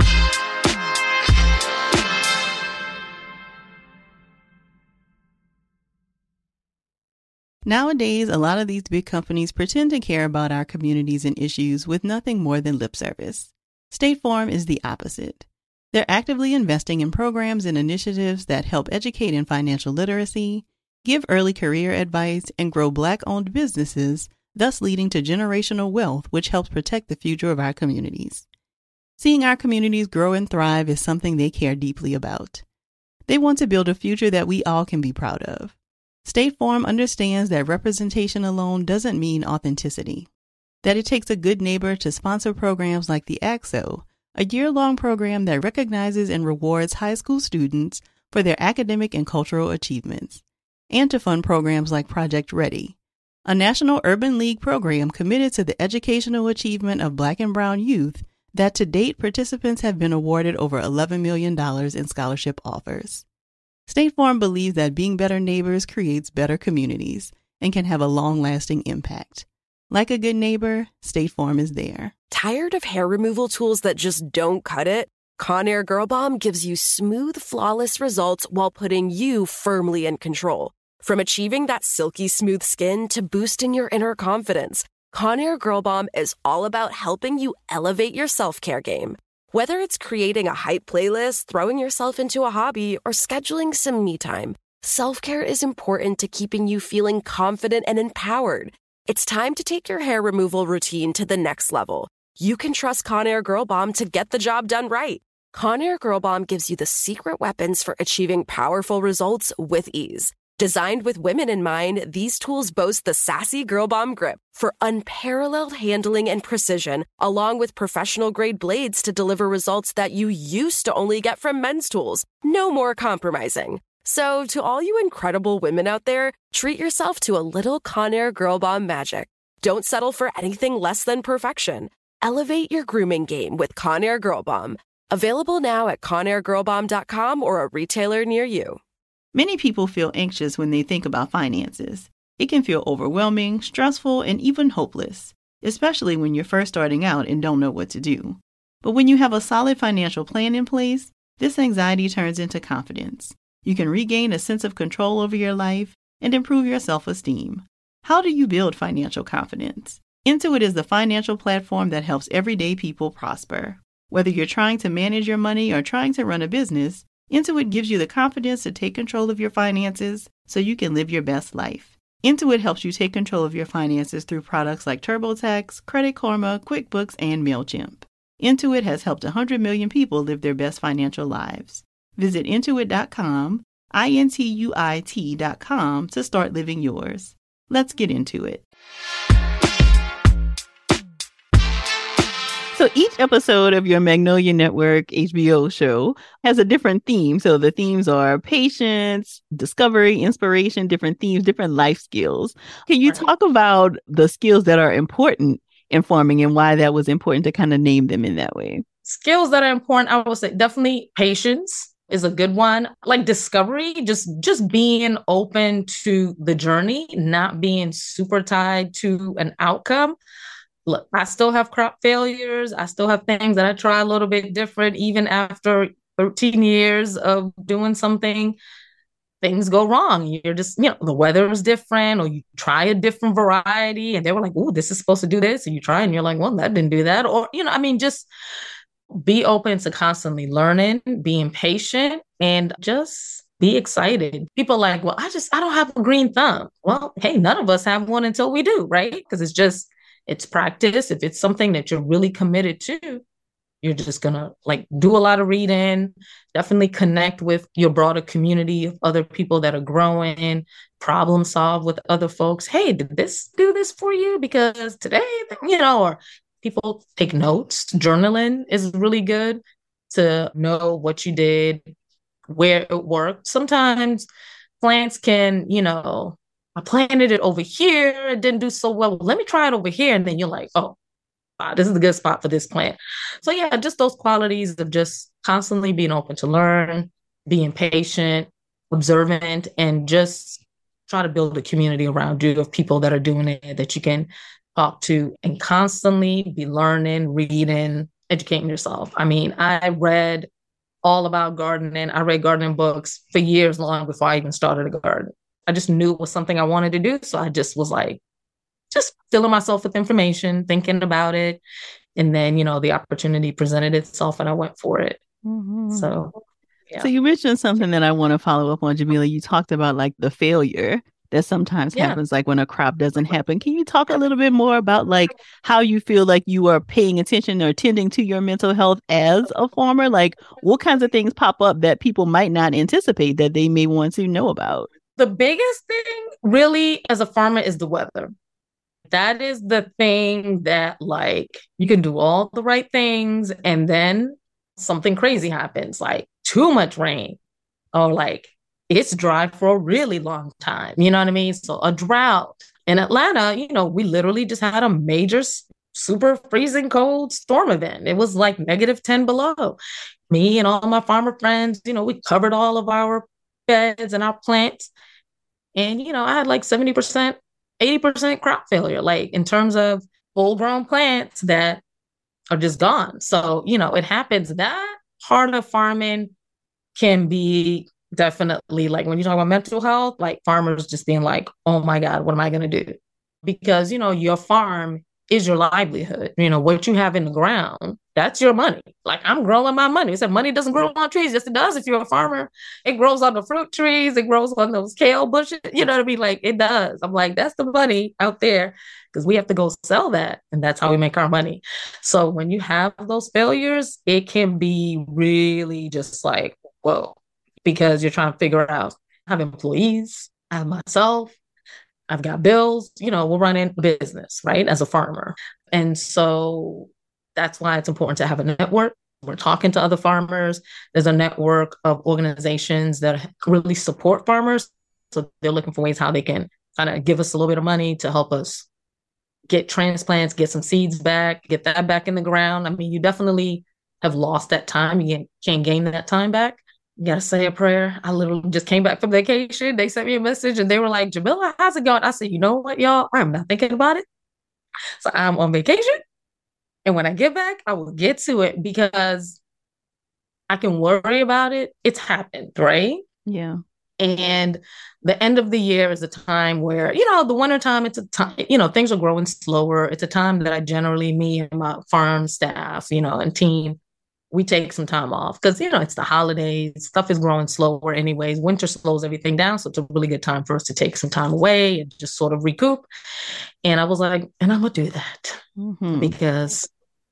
Nowadays, a lot of these big companies pretend to care about our communities and issues with nothing more than lip service. State Farm is the opposite. They're actively investing in programs and initiatives that help educate in financial literacy, give early career advice, and grow Black-owned businesses, thus leading to generational wealth, which helps protect the future of our communities. Seeing our communities grow and thrive is something they care deeply about. They want to build a future that we all can be proud of. State Farm understands that representation alone doesn't mean authenticity, that it takes a good neighbor to sponsor programs like the A C S O, a year-long program that recognizes and rewards high school students for their academic and cultural achievements, and to fund programs like Project Ready, a national urban league program committed to the educational achievement of Black and Brown youth that to date participants have been awarded over eleven million dollars in scholarship offers. State Farm believes that being better neighbors creates better communities and can have a long-lasting impact. Like a good neighbor, State Farm is there. Tired of hair removal tools that just don't cut it? Conair Girl Bomb gives you smooth, flawless results while putting you firmly in control. From achieving that silky smooth skin to boosting your inner confidence, Conair Girl Bomb is all about helping you elevate your self-care game. Whether it's creating a hype playlist, throwing yourself into a hobby, or scheduling some me time, self-care is important to keeping you feeling confident and empowered. It's time to take your hair removal routine to the next level. You can trust Conair Girl Bomb to get the job done right. Conair Girl Bomb gives you the secret weapons for achieving powerful results with ease. Designed with women in mind, these tools boast the sassy Girl Bomb grip for unparalleled handling and precision, along with professional-grade blades to deliver results that you used to only get from men's tools. No more compromising. So, to all you incredible women out there, treat yourself to a little Conair Girl Bomb magic. Don't settle for anything less than perfection. Elevate your grooming game with Conair Girl Bomb. Available now at conair girl bomb dot com or a retailer near you. Many people feel anxious when they think about finances. It can feel overwhelming, stressful, and even hopeless, especially when you're first starting out and don't know what to do. But when you have a solid financial plan in place, this anxiety turns into confidence. You can regain a sense of control over your life and improve your self-esteem. How do you build financial confidence? Intuit is the financial platform that helps everyday people prosper. Whether you're trying to manage your money or trying to run a business, Intuit gives you the confidence to take control of your finances so you can live your best life. Intuit helps you take control of your finances through products like TurboTax, Credit Karma, QuickBooks, and MailChimp. Intuit has helped one hundred million people live their best financial lives. Visit intuit dot com, I N T U I T dot com to start living yours. Let's get into it. So each episode of your Magnolia Network H B O show has a different theme. So the themes are patience, discovery, inspiration, different themes, different life skills. Can you talk about the skills that are important in farming and why that was important to kind of name them in that way? Skills that are important, I would say definitely patience is a good one. Like discovery, just just being open to the journey, not being super tied to an outcome. Look, I still have crop failures. I still have things that I try a little bit different. Even after thirteen years of doing something, things go wrong. You're just, you know, the weather is different, or you try a different variety and they were like, oh, this is supposed to do this. And you try and you're like, well, that didn't do that. Or, you know, I mean, just be open to constantly learning, being patient, and just be excited. People are like, well, I just, I don't have a green thumb. Well, hey, none of us have one until we do, right? Because it's just, it's practice. If it's something that you're really committed to, you're just going to like do a lot of reading, definitely connect with your broader community of other people that are growing, problem solve with other folks. Hey, did this do this for you? Because today, you know, or people take notes. Journaling is really good to know what you did, where it worked. Sometimes plants can, you know, I planted it over here. It didn't do so well. Let me try it over here. And then you're like, oh, wow, this is a good spot for this plant. So yeah, just those qualities of just constantly being open to learn, being patient, observant, and just try to build a community around you of people that are doing it that you can talk to and constantly be learning, reading, educating yourself. I mean, I read all about gardening. I read gardening books for years long before I even started a garden. I just knew it was something I wanted to do. So I just was like, just filling myself with information, thinking about it. And then, you know, the opportunity presented itself and I went for it. Mm-hmm. So, yeah. So you mentioned something that I want to follow up on, Jamila. You talked about like the failure that sometimes yeah. happens, like when a crop doesn't happen. Can you talk a little bit more about like how you feel like you are paying attention or tending to your mental health as a farmer? Like what kinds of things pop up that people might not anticipate that they may want to know about? The biggest thing really as a farmer is the weather. That is the thing that like you can do all the right things and then something crazy happens, like too much rain or like it's dry for a really long time. You know what I mean? So a drought. In Atlanta, you know, we literally just had a major super freezing cold storm event. It was like negative ten below. Me and all my farmer friends, you know, we covered all of our beds and our plants. And, you know, I had like seventy percent, eighty percent crop failure, like in terms of full grown plants that are just gone. So, you know, it happens. That part of farming can be definitely like when you talk about mental health, like farmers just being like, oh my God, what am I going to do? Because, you know, your farm is your livelihood. You know, what you have in the ground, that's your money. Like I'm growing my money. It said money doesn't grow on trees. Yes, it does. If you're a farmer, it grows on the fruit trees. It grows on those kale bushes. You know what I mean? Like it does. I'm like, that's the money out there because we have to go sell that. And that's how we make our money. So when you have those failures, it can be really just like, whoa, because you're trying to figure out, I have employees, I have myself, I've got bills, you know, we're running a business, right, as a farmer. And so that's why it's important to have a network. We're talking to other farmers. There's a network of organizations that really support farmers. So they're looking for ways how they can kind of give us a little bit of money to help us get transplants, get some seeds back, get that back in the ground. I mean, you definitely have lost that time. You can't, can't gain that time back. You gotta say a prayer. I literally just came back from vacation. They sent me a message and they were like, Jamila, how's it going? I said, you know what, y'all? I'm not thinking about it. So I'm on vacation. And when I get back, I will get to it because I can worry about it. It's happened, right? Yeah. And the end of the year is a time where, you know, the wintertime, it's a time, you know, things are growing slower. It's a time that I generally, me and my farm staff, you know, and team, we take some time off because, you know, it's the holidays. Stuff is growing slower anyways. Winter slows everything down. So it's a really good time for us to take some time away and just sort of recoup. And I was like, and I'm going to do that Mm-hmm. because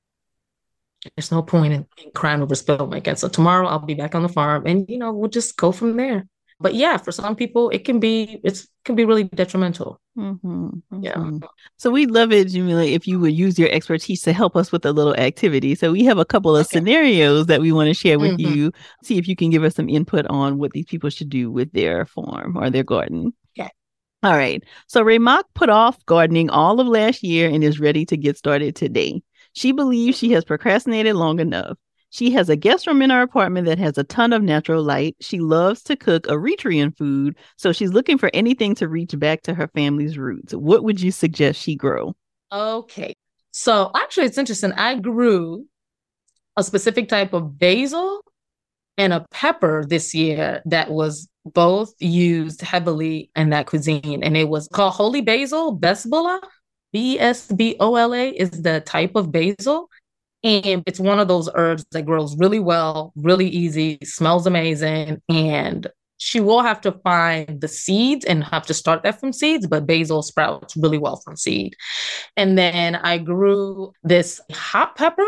there's no point in, in crying over spilled milk. And so tomorrow I'll be back on the farm and, you know, we'll just go from there. But yeah, for some people, it can be, it's can be really detrimental. Mm-hmm. Mm-hmm. Yeah. So we'd love it, Jamila, if you would use your expertise to help us with a little activity. So we have a couple of Okay. scenarios that we want to share with Mhm. you. See if you can give us some input on what these people should do with their farm or their garden. Okay. All right. So Remak put off gardening all of last year and is ready to get started today. She believes she has procrastinated long enough. She has a guest room in her apartment that has a ton of natural light. She loves to cook Eritrean food, so she's looking for anything to reach back to her family's roots. What would you suggest she grow? Okay. So actually, it's interesting. I grew a specific type of basil and a pepper this year that was both used heavily in that cuisine. And it was called holy basil, besbola. B E S B O L A is the type of basil. And it's one of those herbs that grows really well, really easy, smells amazing. And she will have to find the seeds and have to start that from seeds, but basil sprouts really well from seed. And then I grew this hot pepper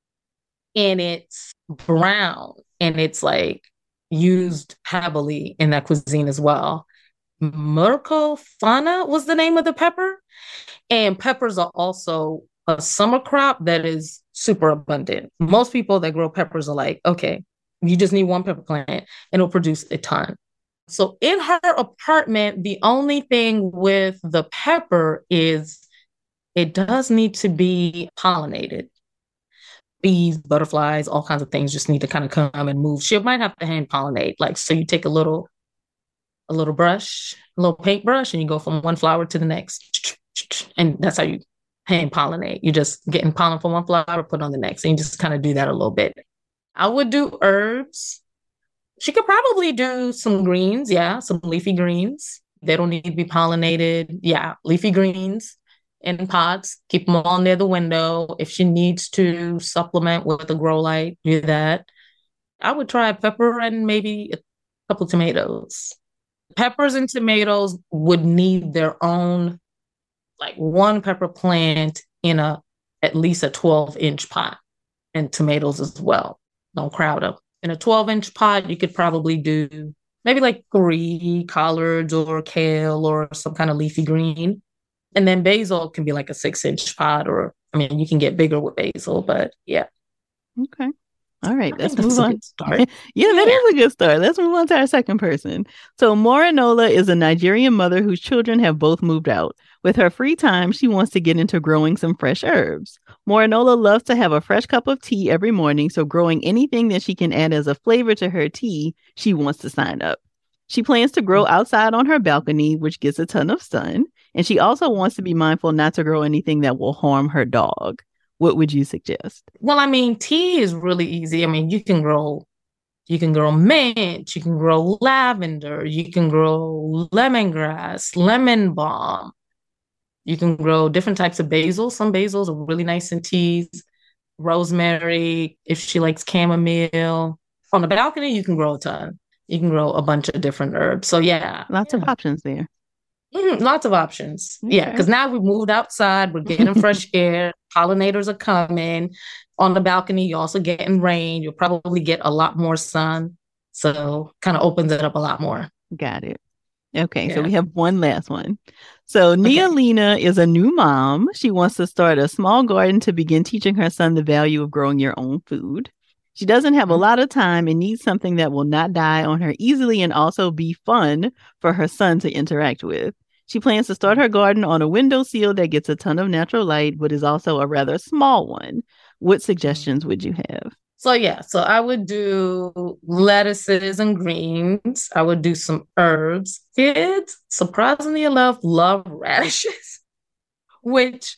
and it's brown and it's like used heavily in that cuisine as well. Mercofana was the name of the pepper. And peppers are also a summer crop that is super abundant. Most people that grow peppers are like, okay, you just need one pepper plant and it'll produce a ton. So in her apartment, the only thing with the pepper is it does need to be pollinated. Bees, butterflies, all kinds of things just need to kind of come and move. She might have to hand pollinate. Like, so you take a little, a little brush, a little paintbrush, and you go from one flower to the next. And that's how you hand pollinate. You just getting pollen from one flower, put on the next, and you just kind of do that a little bit. I would do herbs. She could probably do some greens, yeah, some leafy greens. They don't need to be pollinated. Yeah, leafy greens in pots. Keep them all near the window. If she needs to supplement with a grow light, do that. I would try pepper and maybe a couple of tomatoes. Peppers and tomatoes would need their own, like one pepper plant in a at least a twelve inch pot, and tomatoes as well. Don't crowd them. In a twelve inch pot, you could probably do maybe like three collards or kale or some kind of leafy green. And then basil can be like a six inch pot, or I mean, you can get bigger with basil, but yeah. Okay. All right, I let's think that's move a on. good start. Yeah, that Yeah. is a good start. Let's move on to our second person. So Morinola is a Nigerian mother whose children have both moved out. With her free time, she wants to get into growing some fresh herbs. Morinola loves to have a fresh cup of tea every morning, so growing anything that she can add as a flavor to her tea, she wants to sign up. She plans to grow outside on her balcony, which gets a ton of sun, and she also wants to be mindful not to grow anything that will harm her dog. What would you suggest? Well, I mean, tea is really easy. I mean, you can grow, you can grow mint, you can grow lavender, you can grow lemongrass, lemon balm. You can grow different types of basil. Some basils are really nice in teas. Rosemary, if she likes chamomile. On the balcony, you can grow a ton. You can grow a bunch of different herbs. So yeah, Lots yeah. of options there. Mhm, lots of options. Yeah, Okay. because now we've moved outside. We're getting fresh air. Pollinators are coming. On the balcony, you're also getting rain. You'll probably get a lot more sun. So kind of opens it up a lot more. Got it. Okay, so Yeah. we have one last one. So Okay. Nealina is a new mom. She wants to start a small garden to begin teaching her son the value of growing your own food. She doesn't have a Mhm. lot of time and needs something that will not die on her easily and also be fun for her son to interact with. She plans to start her garden on a windowsill that gets a ton of natural light, but is also a rather small one. What suggestions would you have? So yeah, so I would do lettuces and greens. I would do some herbs. Kids, surprisingly enough, love radishes, which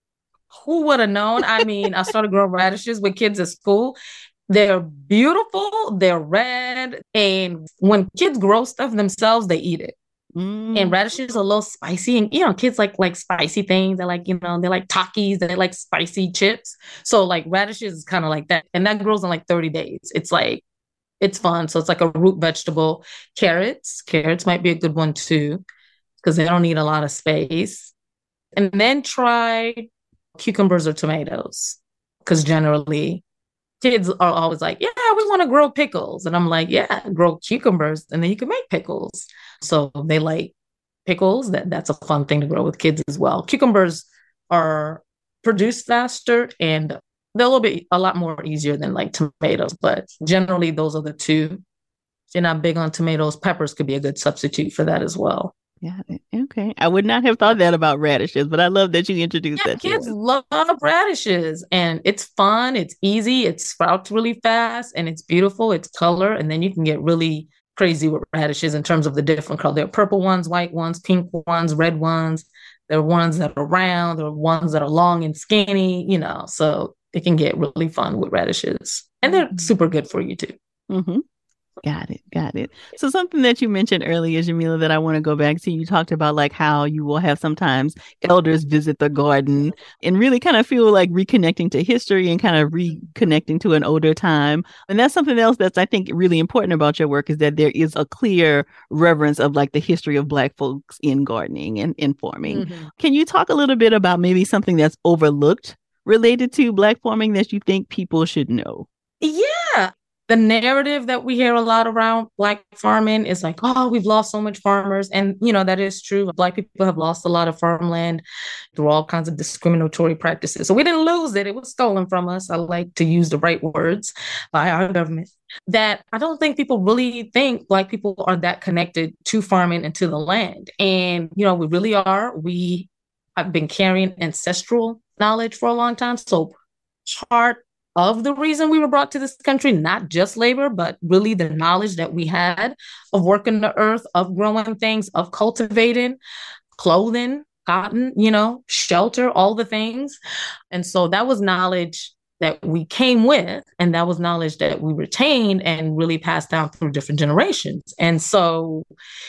who would have known? I mean, I started growing radishes with kids at school. They're beautiful, they're red, and when kids grow stuff themselves, they eat it. And Mm. radishes are a little spicy, and you know, kids like like spicy things. They like, you know, they like Takis, they like spicy chips. So like radishes is kind of like that, and that grows in like thirty days. It's like it's fun. So it's like a root vegetable. Carrots, carrots might be a good one too, because they don't need a lot of space. And then try cucumbers or tomatoes, because generally kids are always like, yeah, we want to grow pickles. And I'm like, yeah, grow cucumbers and then you can make pickles. So they like pickles. That that's a fun thing to grow with kids as well. Cucumbers are produced faster and they're a little bit a lot more easier than like tomatoes, but generally those are the two. If you're not big on tomatoes, peppers could be a good substitute for that as well. Yeah. Okay. I would not have thought that about radishes, but I love that you introduced Yeah, that to kids us. love radishes and it's fun, it's easy, it sprouts really fast, and it's beautiful, it's color, and then you can get really crazy with radishes in terms of the different color. There are purple ones, white ones, pink ones, red ones. There are ones that are round, there are ones that are long and skinny, you know, so it can get really fun with radishes. And they're super good for you too. Mm-hmm. Got it. Got it. So something that you mentioned earlier, Jamila, that I want to go back to, you talked about like how you will have sometimes elders visit the garden and really kind of feel like reconnecting to history and kind of reconnecting to an older time. And that's something else that's, I think, really important about your work is that there is a clear reverence of like the history of Black folks in gardening and in farming. Mm-hmm. Can you talk a little bit about maybe something that's overlooked related to Black farming that you think people should know? Yeah. The narrative that we hear a lot around Black farming is like, oh, we've lost so much farmers. And, you know, that is true. Black people have lost a lot of farmland through all kinds of discriminatory practices. So we didn't lose it. It was stolen from us. I like to use the right words by our government. That I don't think people really think Black people are that connected to farming and to the land. And, you know, we really are. We have been carrying ancestral knowledge for a long time. So part of the reason we were brought to this country, not just labor, but really the knowledge that we had of working the earth, of growing things, of cultivating, clothing, cotton, you know, shelter, all the things. And so that was knowledge that we came with, and that was knowledge that we retained and really passed down through different generations. And so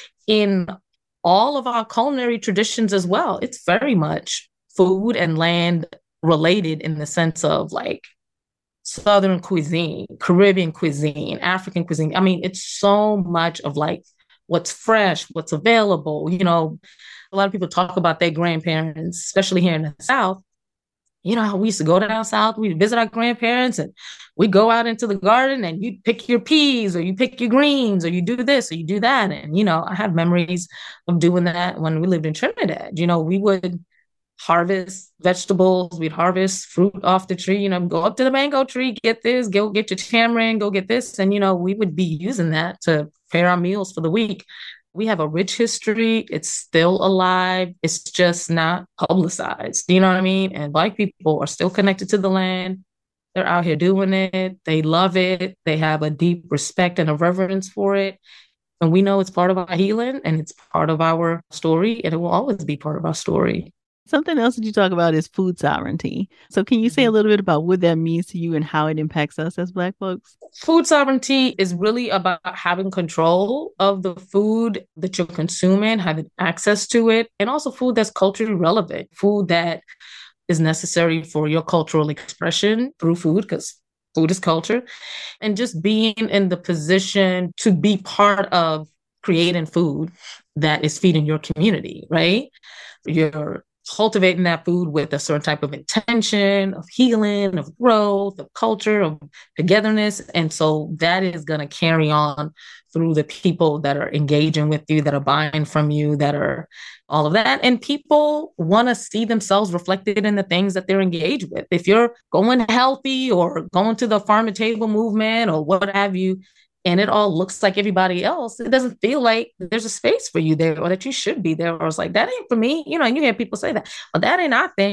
in all of our culinary traditions as well, it's very much food and land related in the sense of like Southern cuisine, Caribbean cuisine, African cuisine. I mean, it's so much of like what's fresh, what's available. You know, a lot of people talk about their grandparents, especially here in the South. You know how we used to go down south, we'd visit our grandparents and we go out into the garden and you pick your peas or you pick your greens or you do this or you do that. And, you know, I have memories of doing that when we lived in Trinidad. You know, we would harvest vegetables, we'd harvest fruit off the tree, you know, go up to the mango tree, get this, go get your tamarind, go get this. And, you know, we would be using that to prepare our meals for the week. We have a rich history. It's still alive. It's just not publicized. You know what I mean? And Black people are still connected to the land. They're out here doing it. They love it. They have a deep respect and a reverence for it. And we know it's part of our healing and it's part of our story, and it will always be part of our story. Something else that you talk about is food sovereignty. So can you say a little bit about what that means to you and how it impacts us as Black folks? Food sovereignty is really about having control of the food that you're consuming, having access to it, and also food that's culturally relevant, food that is necessary for your cultural expression through food, because food is culture, and just being in the position to be part of creating food that is feeding your community, right? You're cultivating that food with a certain type of intention, of healing, of growth, of culture, of togetherness. And so that is going to carry on through the people that are engaging with you, that are buying from you, that are all of that. And people want to see themselves reflected in the things that they're engaged with. If you're going healthy or going to the farm to table movement or what have you, and it all looks like everybody else, it doesn't feel like there's a space for you there or that you should be there. Or it's like, that ain't for me. You know, and you hear people say that, well, that ain't our thing.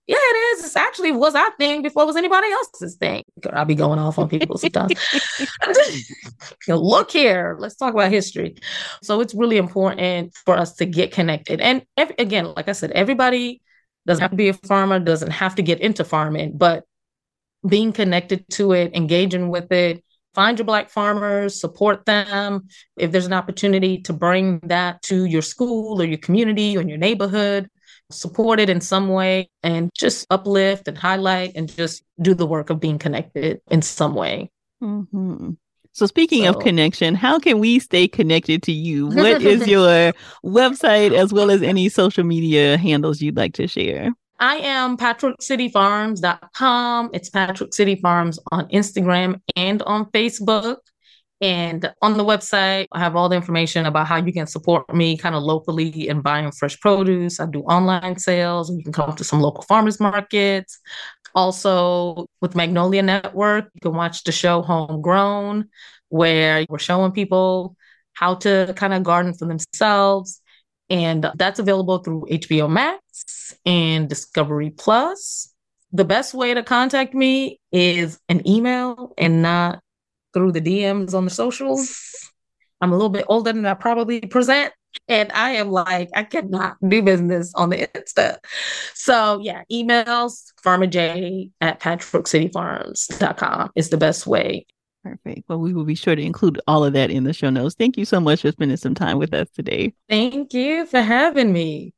Yeah, it is. It's actually was our thing before it was anybody else's thing. I'll be going off on people sometimes. You know, look here, let's talk about history. So it's really important for us to get connected. And every, again, like I said, everybody doesn't have to be a farmer, doesn't have to get into farming, but being connected to it, engaging with it, find your Black farmers, support them. If there's an opportunity to bring that to your school or your community or your neighborhood, support it in some way and just uplift and highlight and just do the work of being connected in some way. Mm-hmm. So speaking So. of connection, how can we stay connected to you? What is your website as well as any social media handles you'd like to share? I am patrick city farms dot com. It's Patrick City Farms on Instagram and on Facebook. And on the website, I have all the information about how you can support me kind of locally in buying fresh produce. I do online sales, and you can come to some local farmers markets. Also, with Magnolia Network, you can watch the show Homegrown, where we're showing people how to kind of garden for themselves. And that's available through H B O Max and Discovery Plus. The best way to contact me is an email and not through the D Ms on the socials. I'm a little bit older than I probably present, and I am like, I cannot do business on the Insta. So yeah, emails, farmerj at patrick city farms dot com is the best way. Perfect. Well, we will be sure to include all of that in the show notes. Thank you so much for spending some time with us today. Thank you for having me.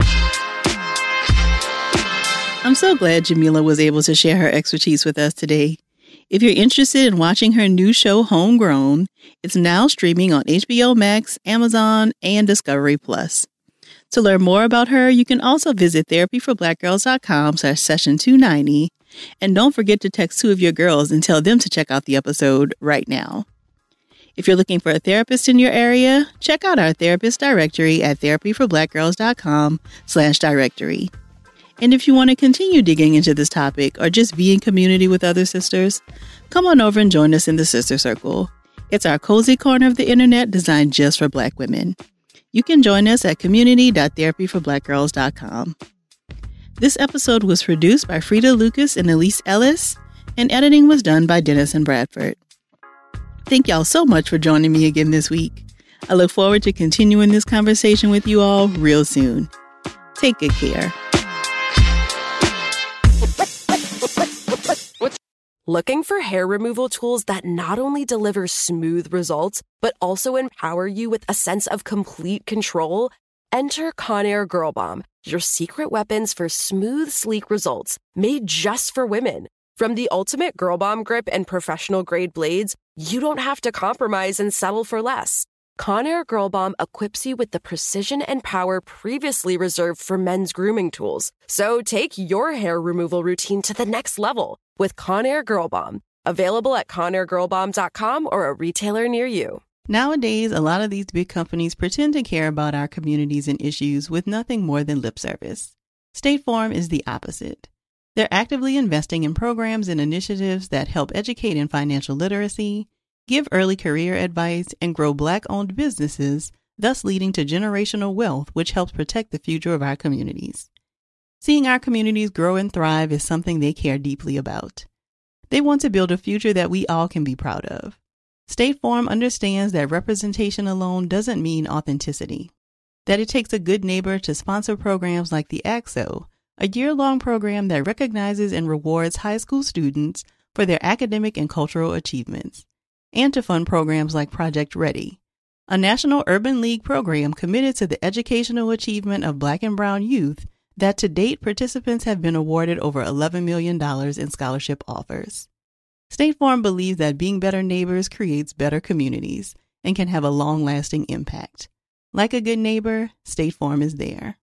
I'm so glad Jamila was able to share her expertise with us today. If you're interested in watching her new show, Homegrown, it's now streaming on H B O Max, Amazon, and Discovery Plus. To learn more about her, you can also visit therapy for black girls dot com slash session two ninety. And don't forget to text two of your girls and tell them to check out the episode right now. If you're looking for a therapist in your area, check out our therapist directory at therapy for black girls dot com slash directory. And if you want to continue digging into this topic or just be in community with other sisters, come on over and join us in the Sister Circle. It's our cozy corner of the internet designed just for Black women. You can join us at community dot therapy for black girls dot com. This episode was produced by Frida Lucas and Elise Ellis, and editing was done by Dennis and Bradford. Thank y'all so much for joining me again this week. I look forward to continuing this conversation with you all real soon. Take good care. Looking for hair removal tools that not only deliver smooth results, but also empower you with a sense of complete control? Enter Conair Girl Bomb, your secret weapons for smooth, sleek results, made just for women. From the ultimate Girl Bomb grip and professional grade blades, you don't have to compromise and settle for less. Conair Girl Bomb equips you with the precision and power previously reserved for men's grooming tools. So take your hair removal routine to the next level with Conair Girl Bomb. Available at conair girl bomb dot com or a retailer near you. Nowadays, a lot of these big companies pretend to care about our communities and issues with nothing more than lip service. State Farm is the opposite. They're actively investing in programs and initiatives that help educate in financial literacy, give early career advice, and grow Black-owned businesses, thus leading to generational wealth, which helps protect the future of our communities. Seeing our communities grow and thrive is something they care deeply about. They want to build a future that we all can be proud of. State Farm understands that representation alone doesn't mean authenticity, that it takes a good neighbor to sponsor programs like the A C S O, a year-long program that recognizes and rewards high school students for their academic and cultural achievements, and to fund programs like Project Ready, a national urban league program committed to the educational achievement of Black and Brown youth that to date participants have been awarded over eleven million dollars in scholarship offers. State Farm believes that being better neighbors creates better communities and can have a long-lasting impact. Like a good neighbor, State Farm is there.